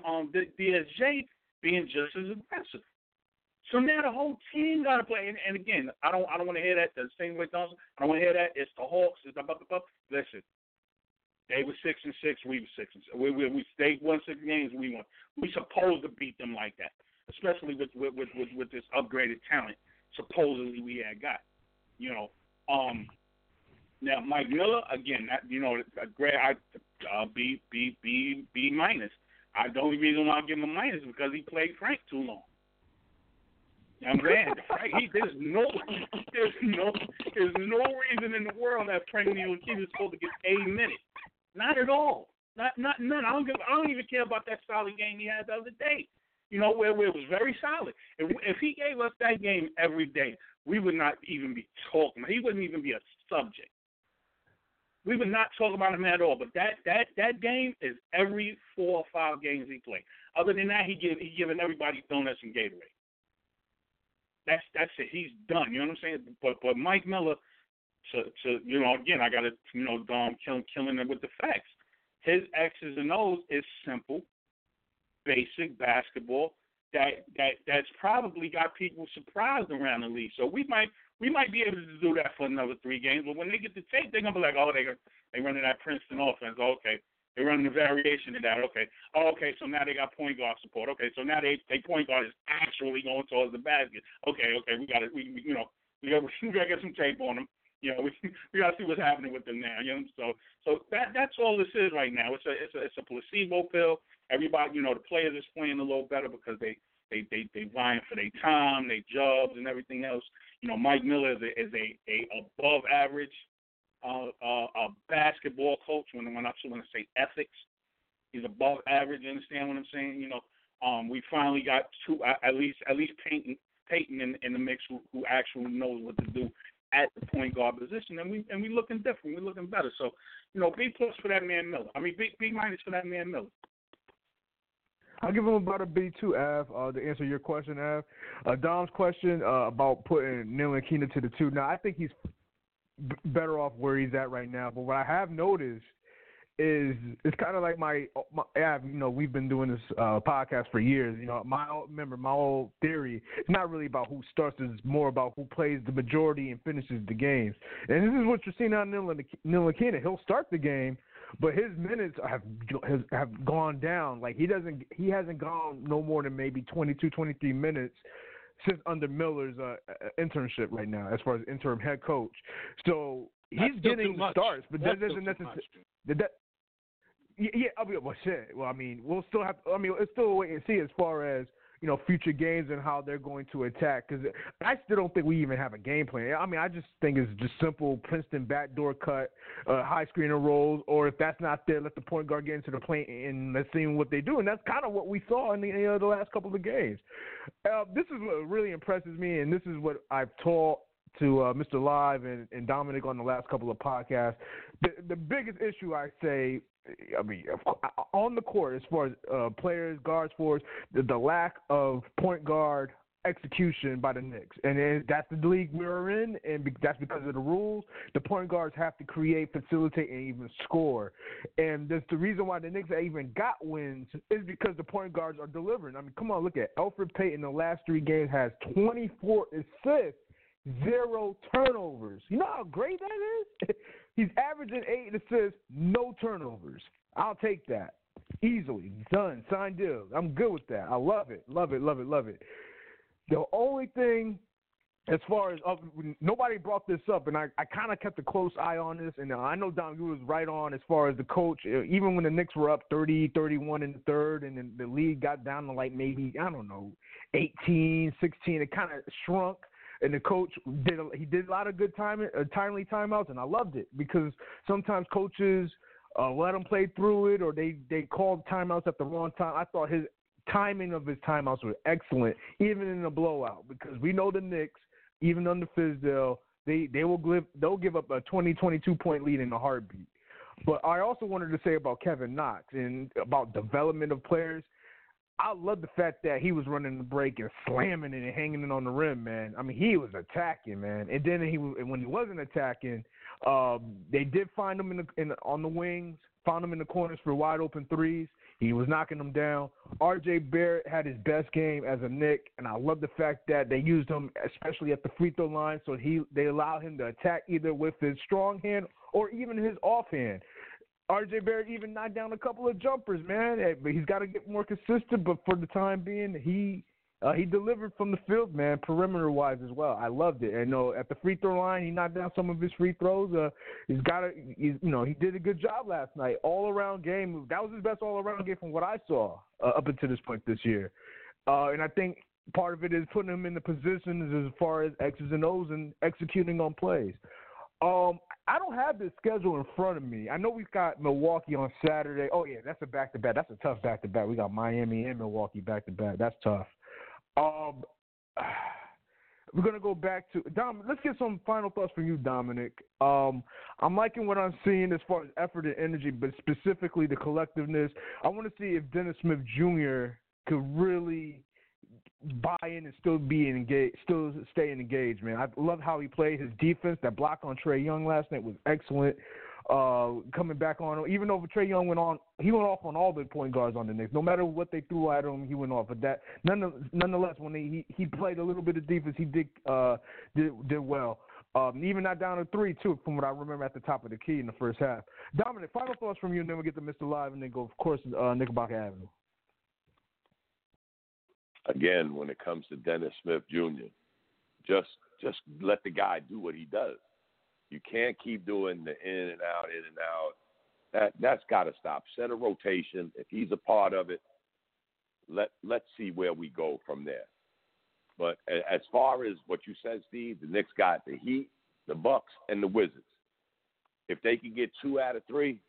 DSJ being just as aggressive. So now the whole team got to play. And again, I don't want to hear that the same way Thompson. I don't want to hear that. It's the Hawks. It's blah, blah, blah. Listen, they were 6-6. We were 6-6. They won 6 games. We won. We supposed to beat them like that, especially with this upgraded talent supposedly we had got. You know, now Mike Miller again. That, you know, B minus. The only reason why I give him a minus is because he played Frank too long. I'm saying, there's no reason in the world that Frank Ntilikina is supposed to get 80 minutes. Not at all. Not none. I don't even care about that solid game he had the other day. Where it was very solid. If he gave us that game every day, we would not even be talking. He wouldn't even be a subject. We would not talk about him at all. But that game is every 4 or 5 games he played. Other than that, he giving everybody donuts and Gatorade. That's it. He's done. You know what I'm saying? But Mike Miller, again, I got to killing him with the facts. His X's and O's is simple, basic basketball that's probably got people surprised around the league. So we might be able to do that for another 3 games. But when they get the tape, they're gonna be like, oh, they running that Princeton offense. Oh, okay. They're running the variation of that. Okay. Oh, okay. So now they got point guard support. Okay. So now they point guard is actually going towards the basket. Okay. We got to we got to get some tape on them. We got to see what's happening with them now. So that's all this is right now. It's a placebo pill. Everybody, the players is playing a little better because they vying for their time, their jobs, and everything else. Mike Miller is a above average a basketball coach. When I say ethics, he's above average. You understand what I'm saying? We finally got 2, at least Peyton in the mix who actually knows what to do at the point guard position, and we looking different. We're looking better. So, B+ for that man Miller. I mean, B- for that man Miller. I'll give him about a B2, Av, to answer your question, Av. Dom's question about putting Ntilikina to the 2. Now, I think he's better off where he's at right now. But what I have noticed is it's kind of like my Av, we've been doing this podcast for years. My old theory, it's not really about who starts, it's more about who plays the majority and finishes the games. And this is what you're seeing on Ntilikina. He'll start the game, but his minutes have gone down. Like he hasn't gone no more than maybe 22, 23 minutes since under Miller's internship right now, as far as interim head coach. So he's getting starts, but that doesn't necessarily. Yeah, well, shit. Well, I mean, we'll still have. I mean, it's still a wait and see as far as future games and how they're going to attack. Because I still don't think we even have a game plan. I mean, I just think it's just simple Princeton backdoor cut, high screener rolls, or if that's not there, let the point guard get into the paint and let's see what they do. And that's kind of what we saw in the last couple of games. This is what really impresses me, and this is what I've taught to Mr. Live and Dominic on the last couple of podcasts. The biggest issue, I say, on the court, as far as players, guards, forwards, the lack of point guard execution by the Knicks. And that's the league we're in, and that's because of the rules. The point guards have to create, facilitate, and even score. And that's the reason why the Knicks even got wins is because the point guards are delivering. I mean, come on, look at Elfrid Payton. The last 3 games has 24 assists, 0 turnovers. You know how great that is? He's averaging 8 assists, no turnovers. I'll take that. Easily. Done. Signed deal. I'm good with that. I love it. Love it, love it, love it. The only thing, as far as nobody brought this up, and I kind of kept a close eye on this, and I know Dom, you was right on as far as the coach. Even when the Knicks were up 30-31 in the third, and then the league got down to like maybe, 18, 16, it kind of shrunk. And the coach did a lot of good timely timeouts, and I loved it because sometimes coaches let them play through it, or they called timeouts at the wrong time. I thought his timing of his timeouts was excellent, even in a blowout, because we know the Knicks, even under Fizdale, they'll give up a 20-22 point lead in a heartbeat. But I also wanted to say about Kevin Knox and about development of players. I love the fact that he was running the break and slamming it and hanging it on the rim, man. I mean, he was attacking, man. And then when he wasn't attacking, they did find him on the wings, found him in the corners for wide open threes. He was knocking them down. R.J. Barrett had his best game as a Knick, and I love the fact that they used him, especially at the free throw line, so they allowed him to attack either with his strong hand or even his offhand. R.J. Barrett even knocked down a couple of jumpers, man. But he's got to get more consistent. But for the time being, He delivered from the field, man, perimeter-wise as well. I loved it. And at the free throw line, he knocked down some of his free throws. He did a good job last night. All-around game. That was his best all-around game from what I saw up until this point this year. And I think part of it is putting him in the positions as far as X's and O's and executing on plays. I don't have the schedule in front of me. I know we've got Milwaukee on Saturday. Oh, yeah, that's a back-to-back. That's a tough back-to-back. We got Miami and Milwaukee back-to-back. That's tough. We're going to go back to Dom. Let's get some final thoughts from you, Dominic. I'm liking what I'm seeing as far as effort and energy, but specifically the collectiveness. I want to see if Dennis Smith Jr. could really buy in and still be engaged, still stay engaged, man. I love how he played. His defense, that block on Trae Young last night was excellent. Coming back on him, even though Trae Young went off on all the point guards on the Knicks. No matter what they threw at him, he went off. But that, nonetheless, when he played a little bit of defense, he did well. Even not down to 3 too, from what I remember at the top of the key in the first half. Dominic, final thoughts from you, and then we'll get to Mr. Live, and then go, of course, Knickerbocker Avenue. Again, when it comes to Dennis Smith Jr., just let the guy do what he does. You can't keep doing the in and out. That's got to stop. Set a rotation. If he's a part of it, let's see where we go from there. But as far as what you said, Steve, the Knicks got the Heat, the Bucks, and the Wizards. If they can get 2 out of 3,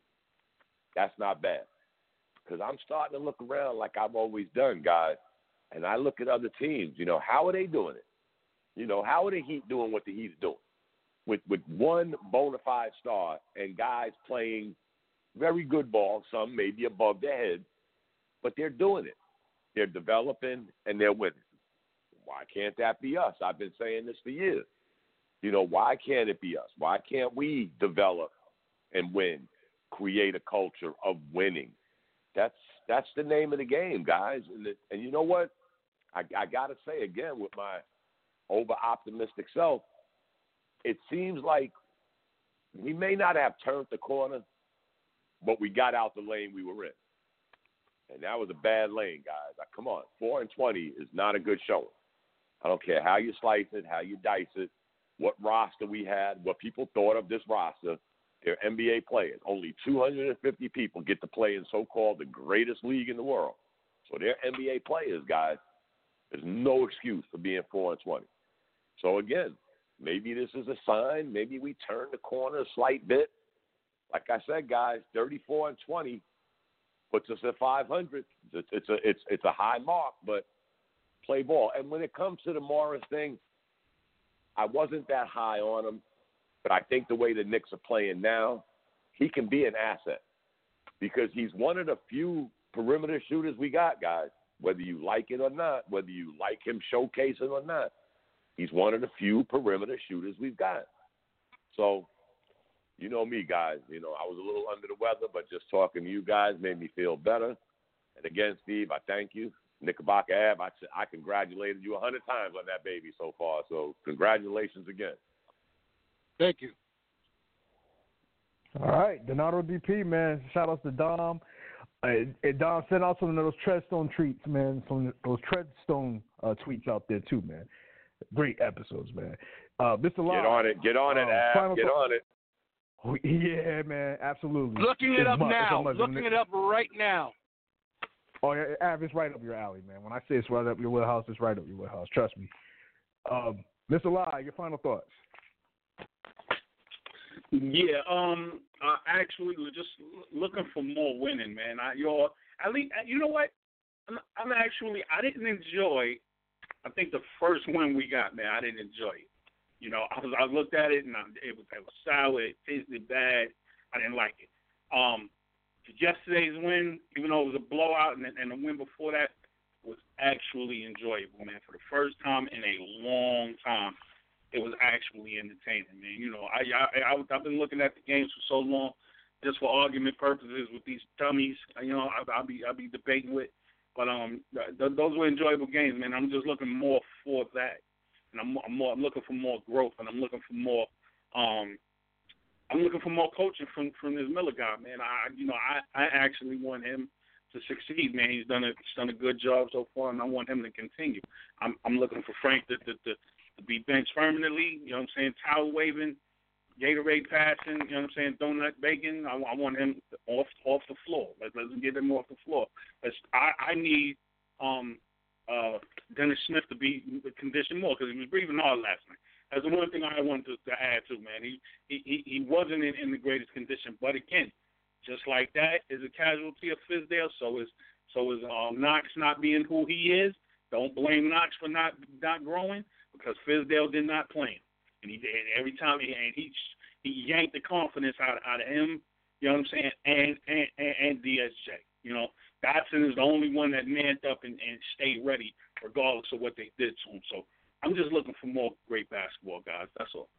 that's not bad. Because I'm starting to look around like I've always done, guys, and I look at other teams. How are they doing it? How are the Heat doing what the Heat's doing? With one bona fide star and guys playing very good ball, some maybe above their head, but they're doing it. They're developing, and they're winning. Why can't that be us? I've been saying this for years. Why can't it be us? Why can't we develop and win, create a culture of winning? That's the name of the game, guys. And you know what? I got to say again with my over-optimistic self, it seems like we may not have turned the corner, but we got out the lane we were in. And that was a bad lane, guys. Come on, 4-20 is not a good showing. I don't care how you slice it, how you dice it, what roster we had, what people thought of this roster. They're NBA players. Only 250 people get to play in so-called the greatest league in the world. So they're NBA players, guys. There's no excuse for being 4-20. So, again, maybe this is a sign. Maybe we turn the corner a slight bit. Like I said, guys, 34-20 puts us at 500. It's a high mark, but play ball. And when it comes to the Morris thing, I wasn't that high on him, but I think the way the Knicks are playing now, he can be an asset because he's one of the few perimeter shooters we got, guys. Whether you like it or not, whether you like him showcasing or not, he's one of the few perimeter shooters we've got. So, you know me, guys. I was a little under the weather, but just talking to you guys made me feel better. And again, Steve, I thank you. Knickerbocker Ave, I congratulated you 100 times on that baby so far. So congratulations again. Thank you. All right, Donato DP, man. Shout out to Dom. And Dom sent out some of those Treadstone treats, man. Some of those Treadstone tweets out there too, man. Great episodes, man. Mr. Lyle. Get on it, Ab. Get on it. Yeah, man, absolutely. Looking it up now. Looking it up right now. Oh, yeah, Ab, it's right up your alley, man. When I say it's right up your wheelhouse, it's right up your wheelhouse. Trust me. Mr. Lyle, your final thoughts. Yeah, I actually was just looking for more winning, man. At least, you know what? I didn't enjoy. I think the first win we got, man, I didn't enjoy it. I looked at it and it was sour. It tasted bad. I didn't like it. Yesterday's win, even though it was a blowout, and the win before that was actually enjoyable, man. For the first time in a long time, it was actually entertaining, man. I've been looking at the games for so long, just for argument purposes with these dummies. I'll be debating with, but those were enjoyable games, man. I'm just looking more for that, and I'm looking for more growth, and I'm looking for more. I'm looking for more coaching from this Miller guy, man. I actually want him to succeed, man. He's done a good job so far, and I want him to continue. I'm looking for Frank to be benched permanently. You know what I'm saying? Towel waving, Gatorade passing. You know what I'm saying? Donut baking. I want him off the floor. Let's get him off the floor. I need Dennis Smith to be conditioned more because he was breathing hard last night. That's the one thing I wanted to add to, man. He wasn't in the greatest condition, but again, just like that is a casualty of Fizdale. So is Knox not being who he is. Don't blame Knox for not growing because Fizdale did not play him, and he did every time he yanked the confidence out of him. You know what I'm saying? And DSJ. You know, Dotson is the only one that manned up and stayed ready regardless of what they did to him. So I'm just looking for more great basketball guys. That's all.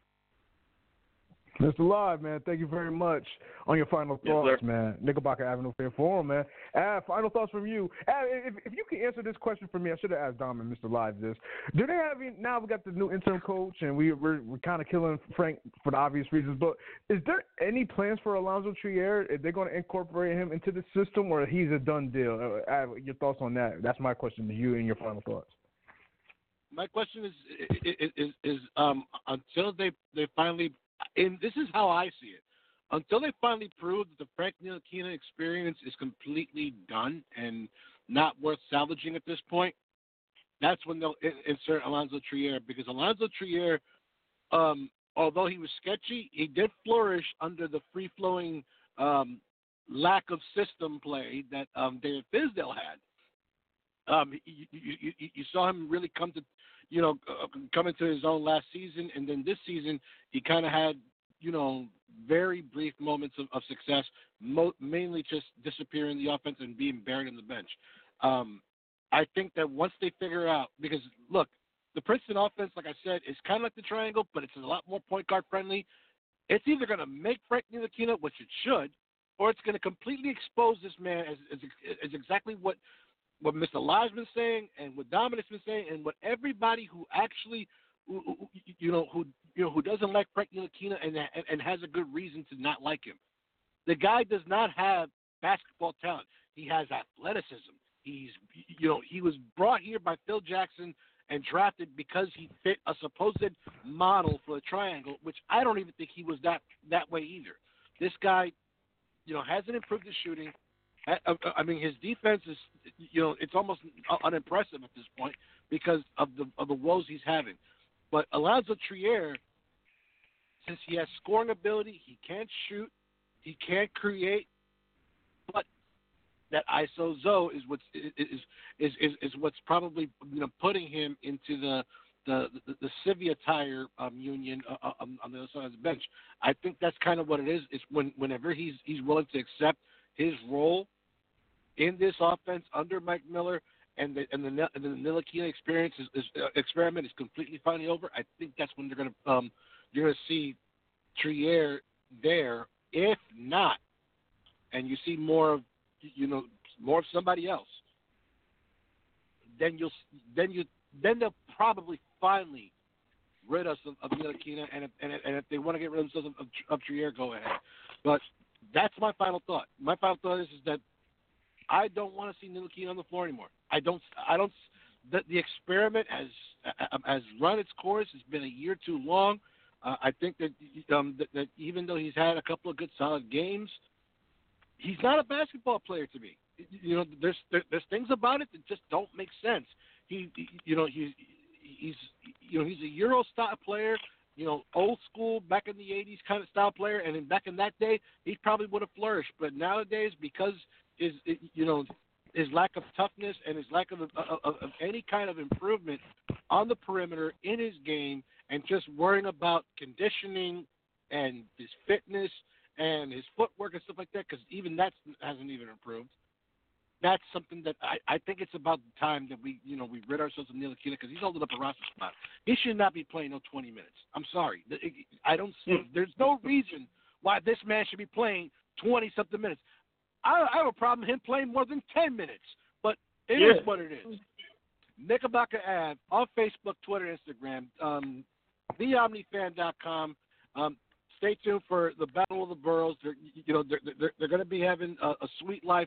Mr. Live, man, thank you very much on your final thoughts, yes, man. Knickerbocker Avenue Fan Forum, man. Final thoughts from you. If you can answer this question for me, I should have asked Dom and Mr. Live this. Do they have now we got the new interim coach and we're kind of killing Frank for the obvious reasons, but is there any plans for Alonzo Trier? Are they going to incorporate him into the system or he's a done deal? Your thoughts on that? That's my question to you and your final thoughts. My question is until they finally. And this is how I see it. Until they finally prove that the Frank Ntilikina experience is completely done and not worth salvaging at this point, that's when they'll insert Alonzo Trier. Because Alonzo Trier, although he was sketchy, he did flourish under the free-flowing lack of system play that David Fizdale had. You saw him really come into his own last season, and then this season he kind of had, very brief moments of success, mainly just disappearing in the offense and being buried on the bench. I think that once they figure out, because look, the Princeton offense, like I said, is kind of like the triangle, but it's a lot more point guard friendly. It's either going to make Frank Ntilikina, which it should, or it's going to completely expose this man as exactly what Mr. Live's been saying and what Dominic's been saying and what everybody who actually who doesn't like Frank Ntilikina and has a good reason to not like him. The guy does not have basketball talent. He has athleticism. He was brought here by Phil Jackson and drafted because he fit a supposed model for a triangle, which I don't even think he was that way either. This guy, hasn't improved his shooting. I mean, his defense is, it's almost unimpressive at this point because of the woes he's having. But Alonzo Trier, since he has scoring ability, he can't shoot, he can't create, but that ISO is what's probably putting him into the Sivia Tire union on the other side of the bench. I think that's kind of what it is. It's whenever he's willing to accept his role in this offense under Mike Miller and the Ntilikina experiment is completely finally over. I think that's when you're gonna see Trier there. If not, and you see more of somebody else, then they'll probably finally rid us of Ntilikina, and if they want to get rid of themselves of Trier, go ahead. But that's my final thought. My final thought is that I don't want to see Ntilikina on the floor anymore. I don't. The experiment has run its course. It's been a year too long. I think that even though he's had a couple of good solid games, he's not a basketball player to me. There's things about it that just don't make sense. He's a Euro style player. Old school, back in the 80s kind of style player, and then back in that day, he probably would have flourished. But nowadays, because his lack of toughness and his lack of any kind of improvement on the perimeter in his game, and just worrying about conditioning and his fitness and his footwork and stuff like that, because even that hasn't even improved. That's something that I think it's about the time that we rid ourselves of Ntilikina, because he's holding up a roster spot. He should not be playing 20 minutes. I'm sorry. I don't see. There's no reason why this man should be playing 20-something minutes. I have a problem with him playing more than 10 minutes, but it is what it is. Knickerbocker Ave on Facebook, Twitter, Instagram, theomnifan.com. Stay tuned for the Battle of the Boroughs. They're going to be having a Sweet Life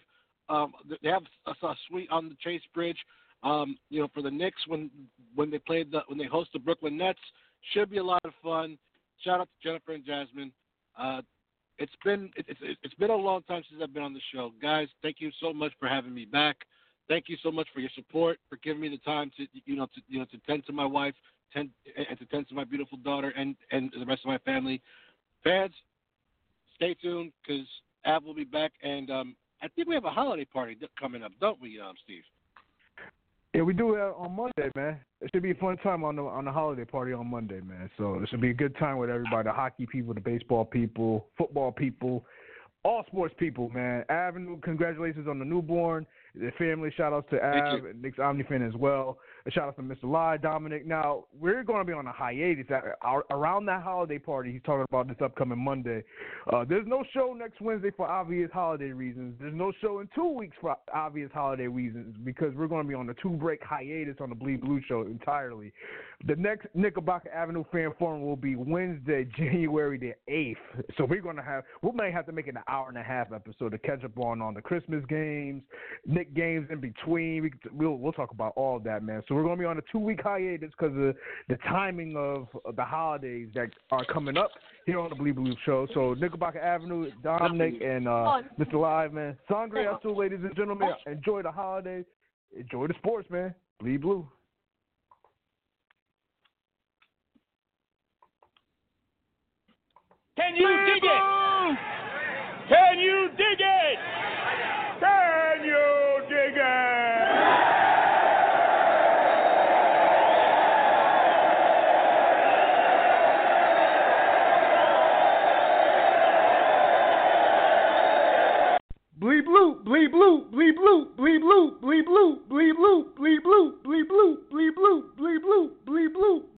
They have a suite on the Chase Bridge. For the Knicks when they host the Brooklyn Nets, should be a lot of fun. Shout out to Jennifer and Jasmine. It's been a long time since I've been on the show, guys. Thank you so much for having me back. Thank you so much for your support, for giving me the time to tend to my wife, and to tend to my beautiful daughter and the rest of my family. Fans, stay tuned because Av will be back, and I think we have a holiday party coming up, don't we, Steve? Yeah, we do that on Monday, man. It should be a fun time on the holiday party on Monday, man. So it should be a good time with everybody, the hockey people, the baseball people, football people, all sports people, man. Avenue, congratulations on the newborn. The family, shout out to Av, and Nick's OmniFan as well. A shout out to Mr. Lai, Dominic. Now, we're going to be on a hiatus. Around that holiday party, he's talking about this upcoming Monday. There's no show next Wednesday for obvious holiday reasons. There's no show in 2 weeks for obvious holiday reasons because we're going to be on a 2-break hiatus on the Bleed Blue Show entirely. The next Knickerbocker Avenue Fan Forum will be Wednesday, January the 8th. So we may have to make it an hour-and-a-half episode to catch up on the Christmas games, Knick games in between. We'll talk about all that, man. So we're going to be on a 2-week hiatus because of the timing of the holidays that are coming up here on the Bleed Blue Show. So Knickerbocker Avenue, Dominic, and Mr. Live, man. Sangre Azul, ladies and gentlemen. Enjoy the holidays. Enjoy the sports, man. Bleed Blue. Can you dig it? Can you dig it? Can you dig it? Bleed blue, bleed blue, bleed blue, bleed blue, bleed blue, bleed blue.